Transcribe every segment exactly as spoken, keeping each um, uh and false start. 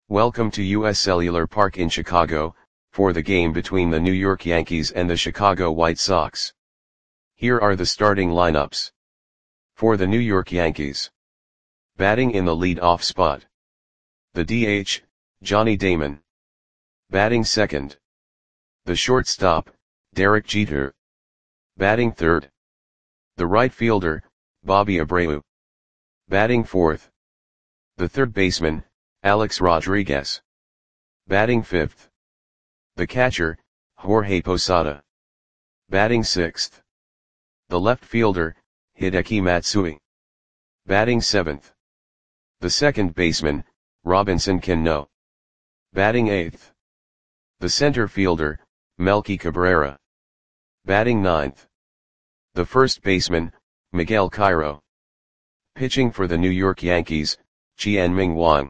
Welcome to U S Cellular Park in Chicago, for the game between the New York Yankees and the Chicago White Sox. Here are the starting lineups. For the New York Yankees. Batting in the lead-off spot. The D H, Johnny Damon. Batting second. The shortstop, Derek Jeter. Batting third. The right fielder, Bobby Abreu. Batting fourth. The third baseman, Alex Rodriguez. Batting fifth. The catcher, Jorge Posada. Batting sixth. The left fielder, Hideki Matsui. Batting seventh. The second baseman, Robinson Cano. Batting eighth. The center fielder, Melky Cabrera. Batting ninth. The first baseman, Miguel Cairo. Pitching for the New York Yankees, Chien-Ming Wang.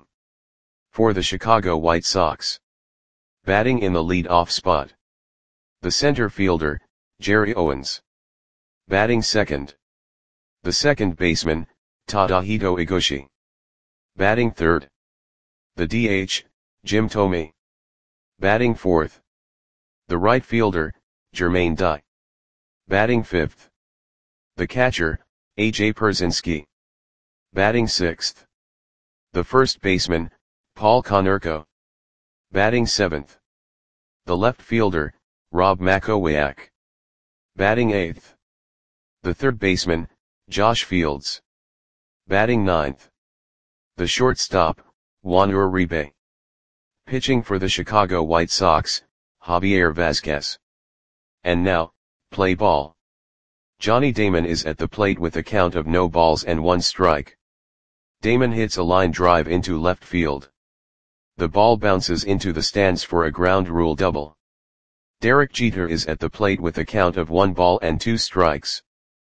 For the Chicago White Sox. Batting in the lead-off spot. The center fielder, Jerry Owens. Batting second. The second baseman, Tadahito Iguchi. Batting third. The D H, Jim Thome. Batting fourth. The right fielder, Jermaine Dye. Batting fifth. The catcher, A J Pierzynski. Batting sixth. The first baseman, Paul Konerko. Batting seventh. The left fielder, Rob Makowiak. Batting eighth. The third baseman, Josh Fields. Batting ninth. The shortstop, Juan Uribe. Pitching for the Chicago White Sox, Javier Vazquez. And now, play ball. Johnny Damon is at the plate with a count of no balls and one strike. Damon hits a line drive into left field. The ball bounces into the stands for a ground rule double. Derek Jeter is at the plate with a count of one ball and two strikes.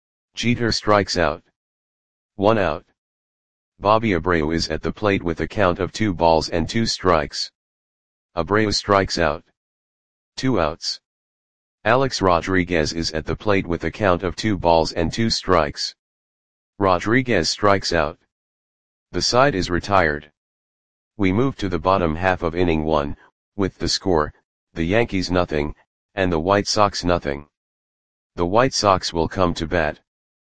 Jeter strikes out. One out. Bobby Abreu is at the plate with a count of two balls and two strikes. Abreu strikes out. Two outs. Alex Rodriguez is at the plate with a count of two balls and two strikes. Rodriguez strikes out. The side is retired. We move to the bottom half of inning one, with the score, the Yankees nothing, and the White Sox nothing. The White Sox will come to bat.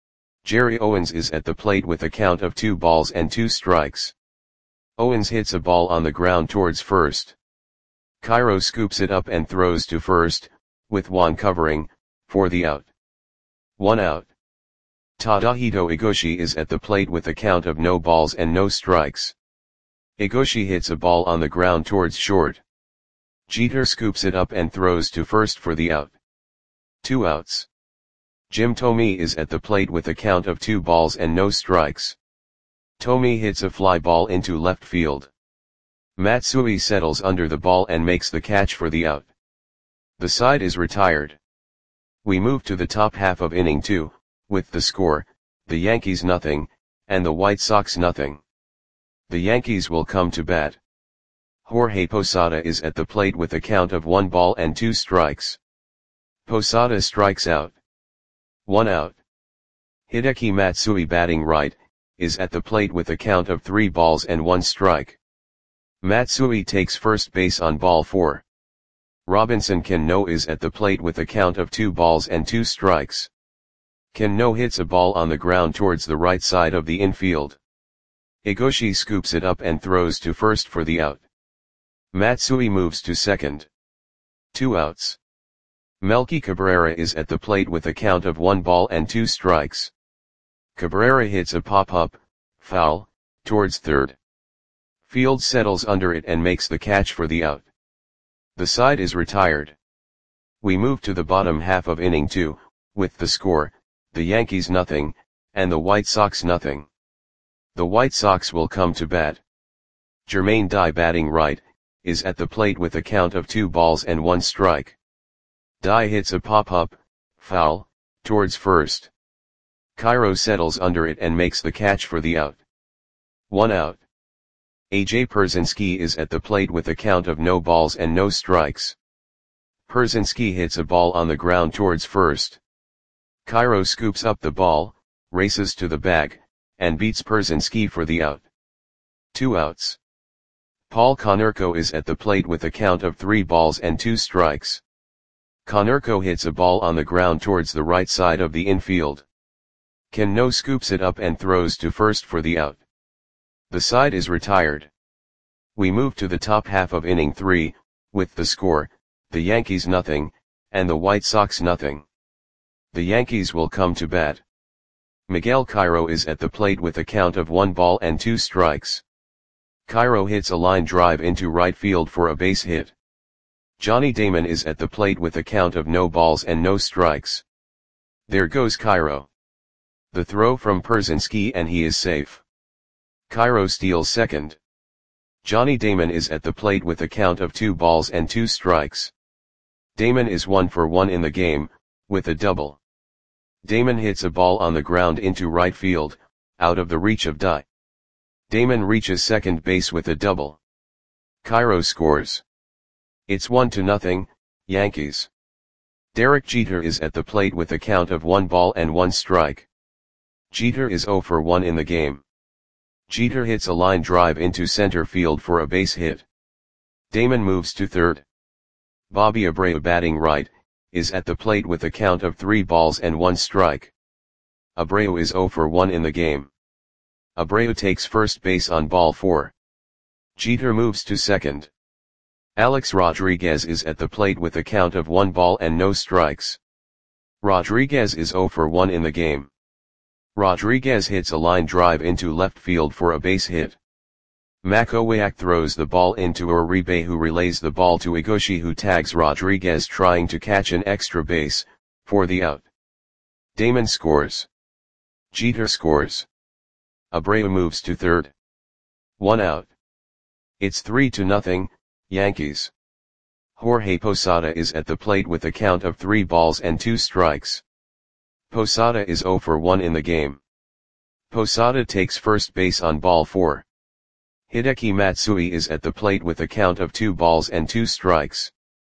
Jerry Owens is at the plate with a count of two balls and two strikes. Owens hits a ball on the ground towards first. Cairo scoops it up and throws to first, with Juan covering, for the out. One out. Tadahito Iguchi is at the plate with a count of no balls and no strikes. Iguchi hits a ball on the ground towards short. Jeter scoops it up and throws to first for the out. Two outs. Jim Thome is at the plate with a count of two balls and no strikes. Thome hits a fly ball into left field. Matsui settles under the ball and makes the catch for the out. The side is retired. We move to the top half of inning two, with the score, the Yankees nothing, and the White Sox nothing. The Yankees will come to bat. Jorge Posada is at the plate with a count of one ball and two strikes. Posada strikes out. One out. Hideki Matsui, batting right, is at the plate with a count of three balls and one strike. Matsui takes first base on ball four. Robinson Cano is at the plate with a count of two balls and two strikes. Cano hits a ball on the ground towards the right side of the infield. Iguchi scoops it up and throws to first for the out. Matsui moves to second. Two outs. Melky Cabrera is at the plate with a count of one ball and two strikes. Cabrera hits a pop-up, foul, towards third. Fields settles under it and makes the catch for the out. The side is retired. We move to the bottom half of inning two, with the score, the Yankees nothing, and the White Sox nothing. The White Sox will come to bat. Jermaine Dye, batting right, is at the plate with a count of two balls and one strike. Dye hits a pop-up, foul, towards first. Cairo settles under it and makes the catch for the out. One out. A J Pierzynski is at the plate with a count of no balls and no strikes. Pierzynski hits a ball on the ground towards first. Cairo scoops up the ball, races to the bag, and beats Pierzynski for the out. Two outs. Paul Konerko is at the plate with a count of three balls and two strikes. Konerko hits a ball on the ground towards the right side of the infield. Ken No scoops it up and throws to first for the out. The side is retired. We move to the top half of inning three, with the score, the Yankees nothing, and the White Sox nothing. The Yankees will come to bat. Miguel Cairo is at the plate with a count of one ball and two strikes. Cairo hits a line drive into right field for a base hit. Johnny Damon is at the plate with a count of no balls and no strikes. There goes Cairo. The throw from Pierzynski and he is safe. Cairo steals second. Johnny Damon is at the plate with a count of two balls and two strikes. Damon is one for one in the game, with a double. Damon hits a ball on the ground into right field, out of the reach of Dye. Damon reaches second base with a double. Cairo scores. It's one to nothing, Yankees. Derek Jeter is at the plate with a count of one ball and one strike. Jeter is zero for one in the game. Jeter hits a line drive into center field for a base hit. Damon moves to third. Bobby Abreu, batting right, is at the plate with a count of three balls and one strike. Abreu is zero for one in the game. Abreu takes first base on ball four. Jeter moves to second. Alex Rodriguez is at the plate with a count of one ball and no strikes. Rodriguez is zero for one in the game. Rodriguez hits a line drive into left field for a base hit. Makowiak throws the ball into Uribe, who relays the ball to Igoshi, who tags Rodriguez trying to catch an extra base, for the out. Damon scores. Jeter scores. Abreu moves to third. One out. It's three to nothing, Yankees. Jorge Posada is at the plate with a count of three balls and two strikes. Posada is zero for one in the game. Posada takes first base on ball four. Hideki Matsui is at the plate with a count of two balls and two strikes.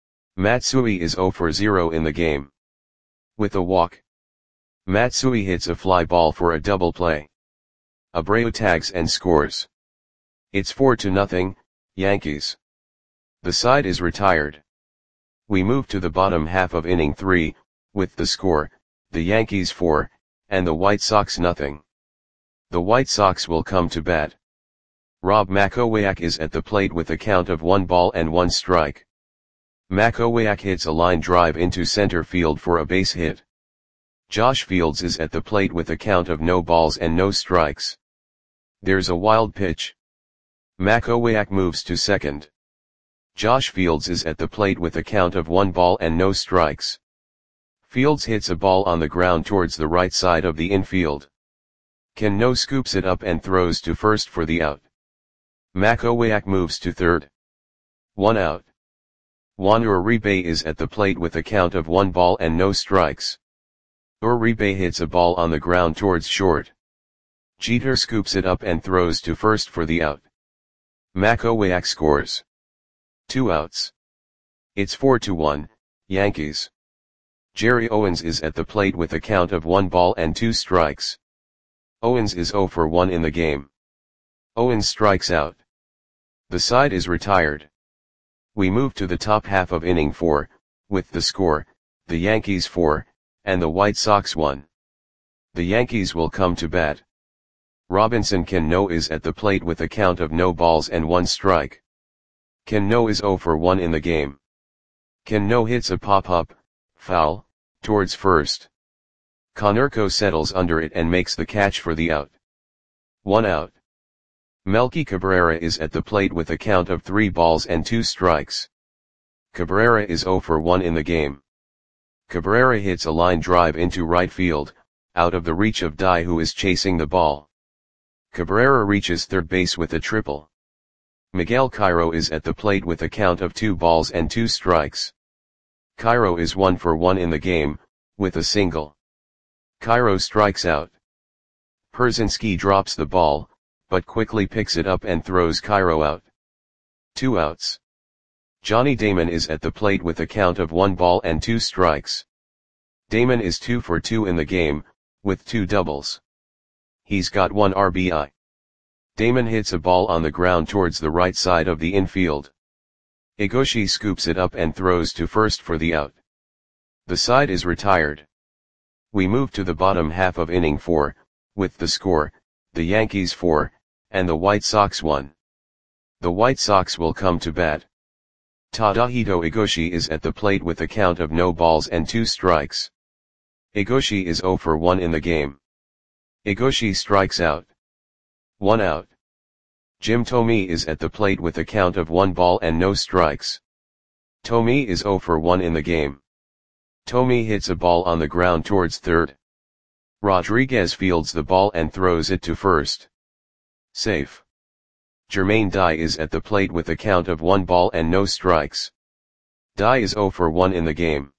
Matsui is zero for zero in the game. With a walk, Matsui hits a fly ball for a double play. Abreu tags and scores. It's four to nothing, Yankees. The side is retired. We move to the bottom half of inning three, with the score, the Yankees four, and the White Sox nothing. The White Sox will come to bat. Rob Makowiak is at the plate with a count of one ball and one strike. Makowiak hits a line drive into center field for a base hit. Josh Fields is at the plate with a count of no balls and no strikes. There's a wild pitch. Makowiak moves to second. Josh Fields is at the plate with a count of one ball and no strikes. Fields hits a ball on the ground towards the right side of the infield. Ken No scoops it up and throws to first for the out. Makowiak moves to third. One out. Juan Uribe is at the plate with a count of one ball and no strikes. Uribe hits a ball on the ground towards short. Jeter scoops it up and throws to first for the out. Makowiak scores. Two outs. It's four to one, Yankees. Jerry Owens is at the plate with a count of one ball and two strikes. Owens is zero for one in the game. Owens strikes out. The side is retired. We move to the top half of inning four, with the score, the Yankees four, and the White Sox one. The Yankees will come to bat. Robinson Cano is at the plate with a count of no balls and one strike. Cano is zero for one in the game. Cano hits a pop-up, foul, towards first. Konerko settles under it and makes the catch for the out. One out. Melky Cabrera is at the plate with a count of three balls and two strikes. Cabrera is zero for one in the game. Cabrera hits a line drive into right field, out of the reach of Dye, who is chasing the ball. Cabrera reaches third base with a triple. Miguel Cairo is at the plate with a count of two balls and two strikes. Cairo is one for one in the game, with a single. Cairo strikes out. Pierzynski drops the ball, but quickly picks it up and throws Cairo out. Two outs. Johnny Damon is at the plate with a count of one ball and two strikes. Damon is two for two in the game, with two doubles. He's got one R B I. Damon hits a ball on the ground towards the right side of the infield. Egoshi scoops it up and throws to first for the out. The side is retired. We move to the bottom half of inning four, with the score, the Yankees four, and the White Sox one. The White Sox will come to bat. Tadahito Egoshi is at the plate with a count of no balls and two strikes. Egoshi is zero for one in the game. Egoshi strikes out. One out. Jim Thome is at the plate with a count of one ball and no strikes. Thome is zero for one in the game. Thome hits a ball on the ground towards third. Rodriguez fields the ball and throws it to first. Safe. Jermaine Dye is at the plate with a count of one ball and no strikes. Dye is zero for one in the game.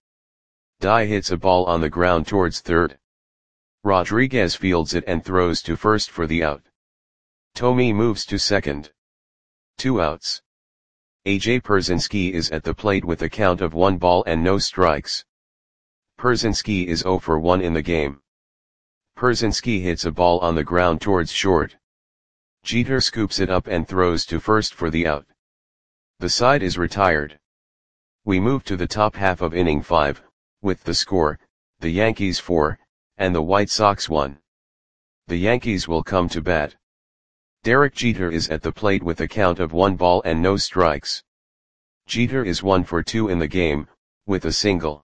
Dye hits a ball on the ground towards third. Rodriguez fields it and throws to first for the out. Thome moves to second. Two outs. A J Pierzynski is at the plate with a count of one ball and no strikes. Pierzynski is zero for one in the game. Pierzynski hits a ball on the ground towards short. Jeter scoops it up and throws to first for the out. The side is retired. We move to the top half of inning five, with the score, the Yankees four, and the White Sox one. The Yankees will come to bat. Derek Jeter is at the plate with a count of one ball and no strikes. Jeter is one for two in the game, with a single.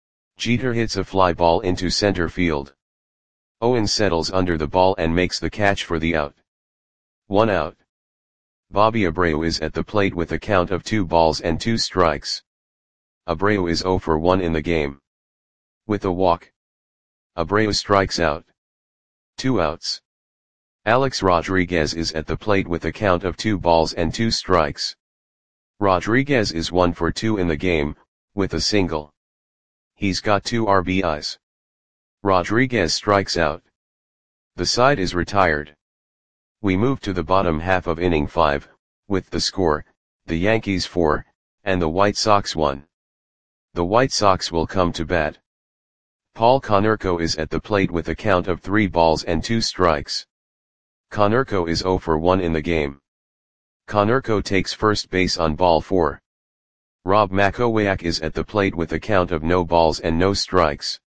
Jeter hits a fly ball into center field. Owens settles under the ball and makes the catch for the out. One out. Bobby Abreu is at the plate with a count of two balls and two strikes. Abreu is zero for one in the game. With a walk. Abreu strikes out. Two outs. Alex Rodriguez is at the plate with a count of two balls and two strikes. Rodriguez is one for two in the game, with a single. He's got two R B Is. Rodriguez strikes out. The side is retired. We move to the bottom half of inning five, with the score, the Yankees four, and the White Sox one. The White Sox will come to bat. Paul Konerko is at the plate with a count of three balls and two strikes. Konerko is zero for one in the game. Konerko takes first base on ball four. Rob Makowiak is at the plate with a count of no balls and no strikes.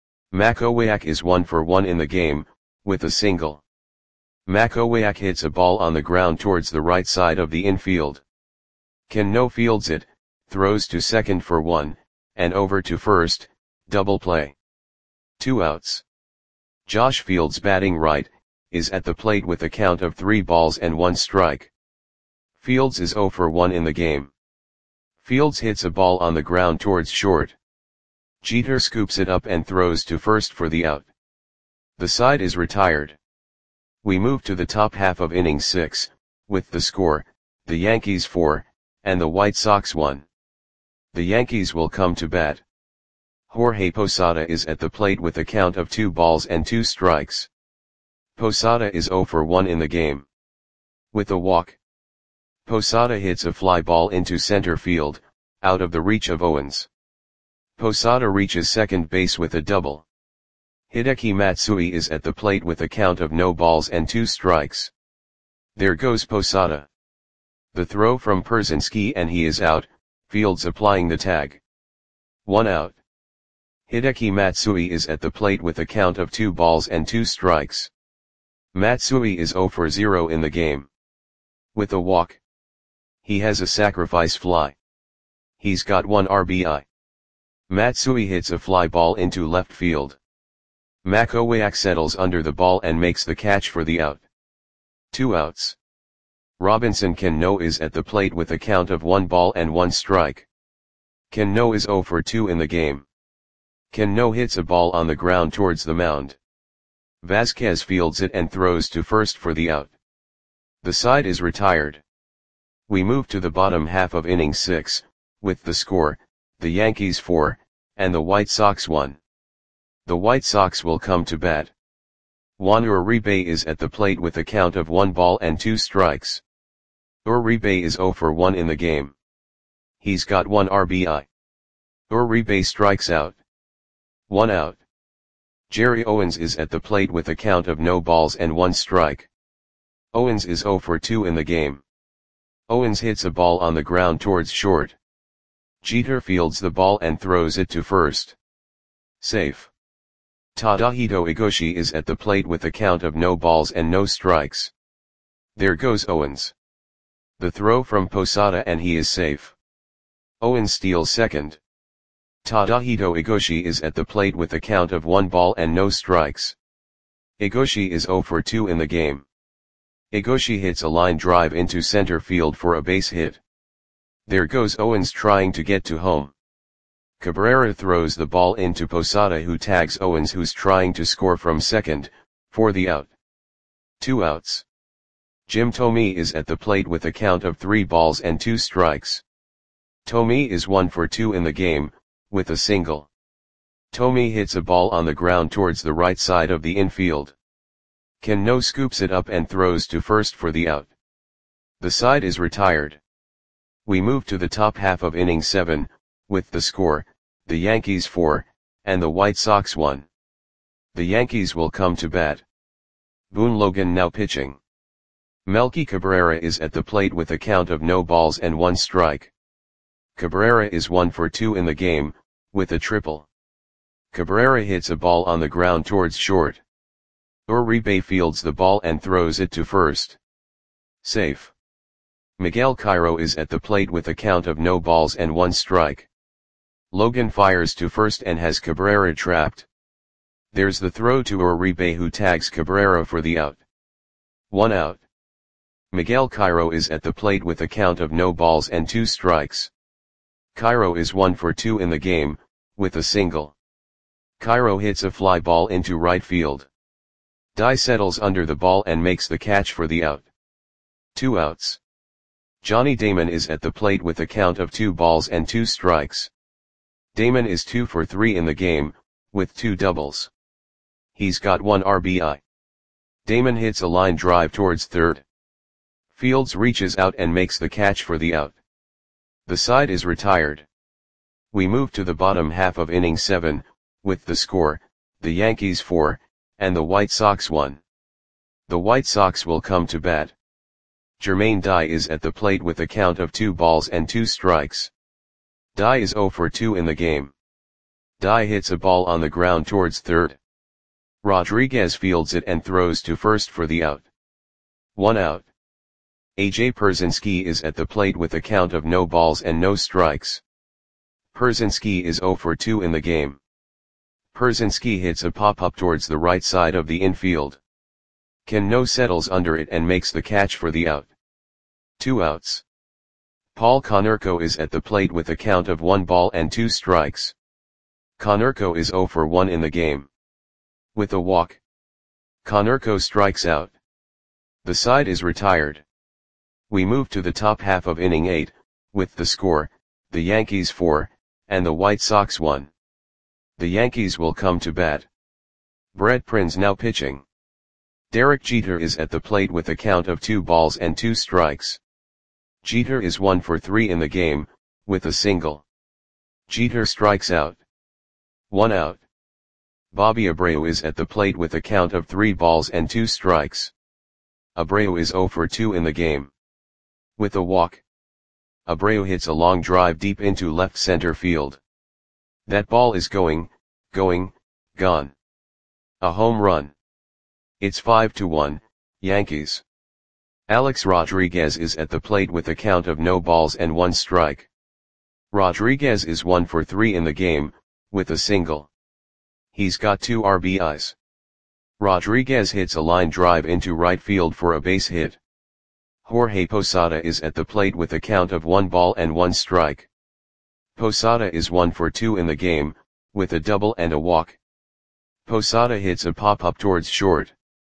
Makowiak is one for one in the game, with a single. Makowiak hits a ball on the ground towards the right side of the infield. Cano fields it, throws to second for one, and over to first, double play. Two outs. Josh Fields batting right, is at the plate with a count of three balls and one strike. Fields is zero for one in the game. Fields hits a ball on the ground towards short. Jeter scoops it up and throws to first for the out. The side is retired. We move to the top half of inning six, with the score, the Yankees four, and the White Sox one. The Yankees will come to bat. Jorge Posada is at the plate with a count of two balls and two strikes. Posada is zero for one in the game. With a walk. Posada hits a fly ball into center field, out of the reach of Owens. Posada reaches second base with a double. Hideki Matsui is at the plate with a count of no balls and two strikes. There goes Posada. The throw from Pierzynski and he is out, Fields applying the tag. One out. Hideki Matsui is at the plate with a count of two balls and two strikes. Matsui is zero for zero in the game. With a walk. He has a sacrifice fly. He's got one R B I. Matsui hits a fly ball into left field. Makowiak settles under the ball and makes the catch for the out. Two outs. Robinson Cano is at the plate with a count of one ball and one strike. Cano is zero for two in the game. Cano hits a ball on the ground towards the mound. Vasquez fields it and throws to first for the out. The side is retired. We move to the bottom half of inning six, with the score, the Yankees four, and the White Sox one. The White Sox will come to bat. Juan Uribe is at the plate with a count of one ball and two strikes. Uribe is zero for one in the game. He's got one R B I. Uribe strikes out. One out. Jerry Owens is at the plate with a count of no balls and one strike. Owens is zero for two in the game. Owens hits a ball on the ground towards short. Jeter fields the ball and throws it to first. Safe. Tadahito Igoshi is at the plate with a count of no balls and no strikes. There goes Owens. The throw from Posada and he is safe. Owens steals second. Tadahito Igoshi is at the plate with a count of one ball and no strikes. Igoshi is zero for two in the game. Igoshi hits a line drive into center field for a base hit. There goes Owens trying to get to home. Cabrera throws the ball into Posada, who tags Owens, who's trying to score from second, for the out. Two outs. Jim Thome is at the plate with a count of three balls and two strikes. Thome is one for two in the game, with a single. Thome hits a ball on the ground towards the right side of the infield. Cano scoops it up and throws to first for the out. The side is retired. We move to the top half of inning seven, with the score, the Yankees four, and the White Sox one. The Yankees will come to bat. Boone Logan now pitching. Melky Cabrera is at the plate with a count of no balls and one strike. Cabrera is one for two in the game, with a triple. Cabrera hits a ball on the ground towards short. Uribe fields the ball and throws it to first. Safe. Miguel Cairo is at the plate with a count of no balls and one strike. Logan fires to first and has Cabrera trapped. There's the throw to Uribe, who tags Cabrera for the out. One out. Miguel Cairo is at the plate with a count of no balls and two strikes. Cairo is one for two in the game, with a single. Cairo hits a fly ball into right field. Dye settles under the ball and makes the catch for the out. Two outs. Johnny Damon is at the plate with a count of two balls and two strikes. Damon is two for three in the game, with two doubles. He's got one R B I. Damon hits a line drive towards third. Fields reaches out and makes the catch for the out. The side is retired. We move to the bottom half of inning seven, with the score, the Yankees four, and the White Sox one. The White Sox will come to bat. Jermaine Dye is at the plate with a count of two balls and two strikes. Dye is zero for two in the game. Dye hits a ball on the ground towards third. Rodriguez fields it and throws to first for the out. One out. A J Pierzynski is at the plate with a count of no balls and no strikes. Pierzynski is zero for two in the game. Pierzynski hits a pop-up towards the right side of the infield. Cano settles under it and makes the catch for the out. Two outs. Paul Konerko is at the plate with a count of one ball and two strikes. Konerko is zero for one in the game. With a walk, Konerko strikes out. The side is retired. We move to the top half of inning eight, with the score, the Yankees four, and the White Sox one. The Yankees will come to bat. Brett Prinz now pitching. Derek Jeter is at the plate with a count of two balls and two strikes. Jeter is one for three in the game, with a single. Jeter strikes out. One out. Bobby Abreu is at the plate with a count of three balls and two strikes. Abreu is zero for two in the game. With a walk, Abreu hits a long drive deep into left center field. That ball is going, going, gone. A home run. It's five to one, Yankees. Alex Rodriguez is at the plate with a count of no balls and one strike. Rodriguez is one for three in the game, with a single. He's got two R B Is. Rodriguez hits a line drive into right field for a base hit. Jorge Posada is at the plate with a count of one ball and one strike. Posada is one for two in the game, with a double and a walk. Posada hits a pop-up towards short.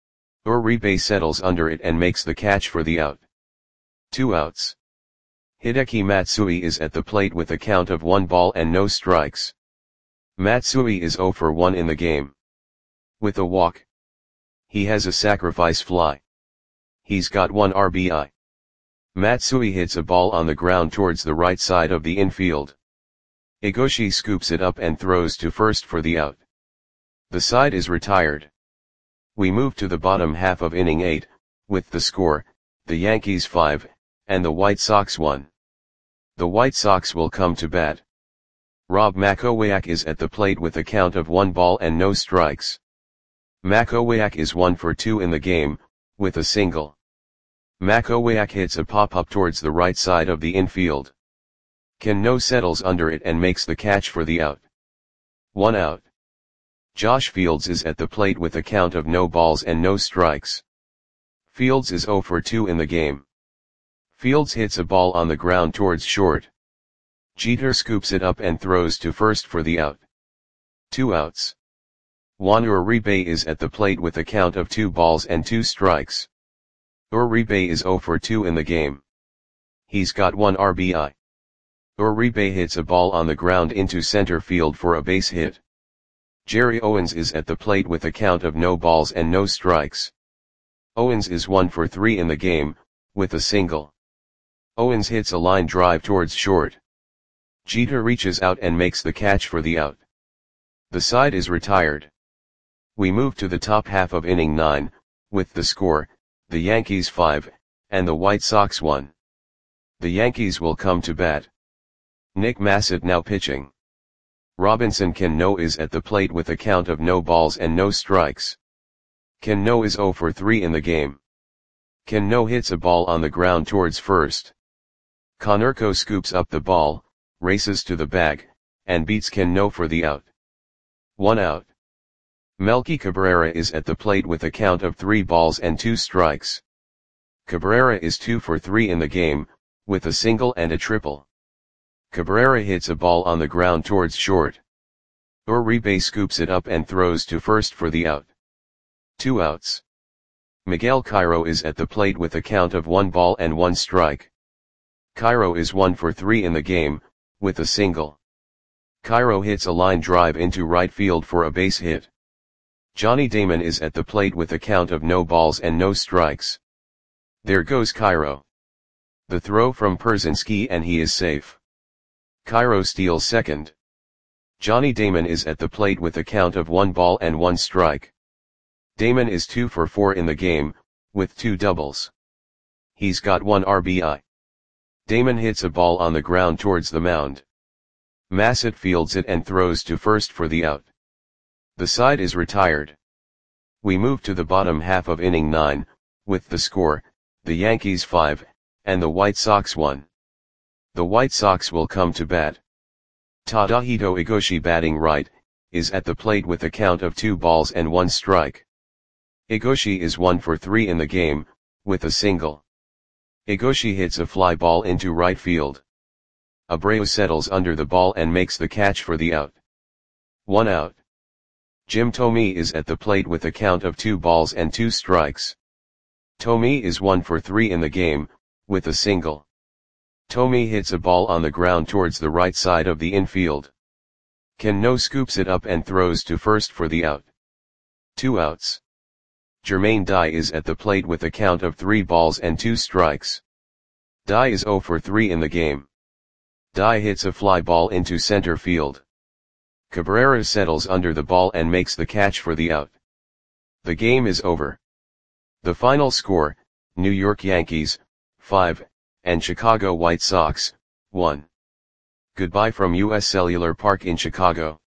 Uribe settles under it and makes the catch for the out. Two outs. Hideki Matsui is at the plate with a count of one ball and no strikes. Matsui is zero for one in the game. With a walk, he has a sacrifice fly. He's got one R B I. Matsui hits a ball on the ground towards the right side of the infield. Igoshi scoops it up and throws to first for the out. The side is retired. We move to the bottom half of inning eight, with the score, the Yankees five, and the White Sox one. The White Sox will come to bat. Rob Makowiak is at the plate with a count of one ball and no strikes. Makowiak is one for two in the game, with a single. Makowiak hits a pop-up towards the right side of the infield. Cano settles under it and makes the catch for the out. One out. Josh Fields is at the plate with a count of no balls and no strikes. Fields is zero for two in the game. Fields hits a ball on the ground towards short. Jeter scoops it up and throws to first for the out. Two outs. Juan Uribe is at the plate with a count of two balls and two strikes. Uribe is zero for two in the game. He's got one R B I. Uribe hits a ball on the ground into center field for a base hit. Jerry Owens is at the plate with a count of no balls and no strikes. Owens is one for three in the game, with a single. Owens hits a line drive towards short. Jeter reaches out and makes the catch for the out. The side is retired. We move to the top half of inning nine, with the score, the Yankees five, and the White Sox one. The Yankees will come to bat. Nick Massett now pitching. Robinson Cano is at the plate with a count of no balls and no strikes. Cano is zero for three in the game. Cano hits a ball on the ground towards first. Konerko scoops up the ball, races to the bag, and beats Cano for the out. One out. Melky Cabrera is at the plate with a count of three balls and two strikes. Cabrera is two for three in the game, with a single and a triple. Cabrera hits a ball on the ground towards short. Uribe scoops it up and throws to first for the out. Two outs. Miguel Cairo is at the plate with a count of one ball and one strike. Cairo is one for three in the game, with a single. Cairo hits a line drive into right field for a base hit. Johnny Damon is at the plate with a count of no balls and no strikes. There goes Cairo. The throw from Pierzynski and he is safe. Cairo steals second. Johnny Damon is at the plate with a count of one ball and one strike. Damon is two for four in the game, with two doubles. He's got one R B I. Damon hits a ball on the ground towards the mound. Massett fields it and throws to first for the out. The side is retired. We move to the bottom half of inning nine, with the score, the Yankees five, and the White Sox one. The White Sox will come to bat. Tadahito Igoshi batting right, is at the plate with a count of two balls and one strike. Igoshi is one for three in the game, with a single. Igoshi hits a fly ball into right field. Abreu settles under the ball and makes the catch for the out. One out. Jim Thome is at the plate with a count of two balls and two strikes. Thome is one for three in the game, with a single. Thome hits a ball on the ground towards the right side of the infield. Cano scoops it up and throws to first for the out. Two outs. Jermaine Dye is at the plate with a count of three balls and two strikes. Dye is zero for three in the game. Dye hits a fly ball into center field. Cabrera settles under the ball and makes the catch for the out. The game is over. The final score, New York Yankees, five, and Chicago White Sox, one. Goodbye from U S Cellular Park in Chicago.